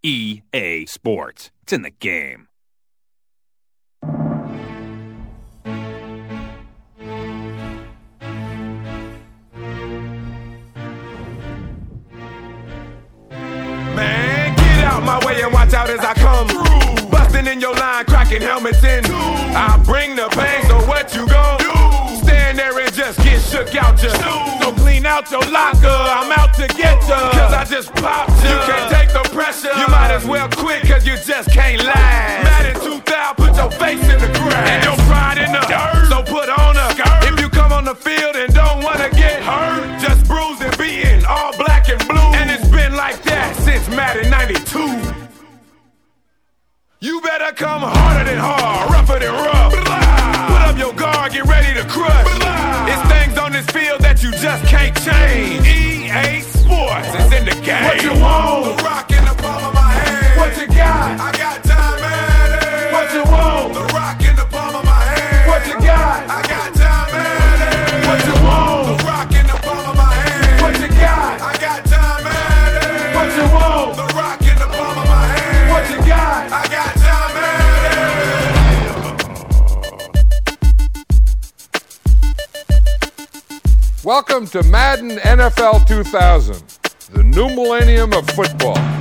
EA Sports. It's in the game. Man, get out my way and watch out as I come through. Busting in your line, cracking helmets in. I bring the pain, so what you gon' do? Stand there and just get shook out ya. So clean out your locker, I'm out to get ya. Cause I just popped ya. You can't take the pressure. You might as well quit cause you just can't last. Madden 2000, put your face in the grass. And your pride in the dirt, so put on a skirt. If you come on the field and don't wanna get hurt, just bruise and beaten, all black and blue. And it's been like that since Madden 92. You better come harder than hard, rougher than rough. Put up your guard, get ready to crush. It's things on this field that you just can't change. EA Sports is in the game. What you want? The rock in the palm of my hand. What you got? I got time, man. What you want? The rock in the palm of my hand. What you got? I got time, man. What you want? The rock in the palm of my hand. What you got? I got time, man. What you want? The rock in the palm of my hand. What you got? I got time, man. Welcome to Madden NFL 2000, the new millennium of football.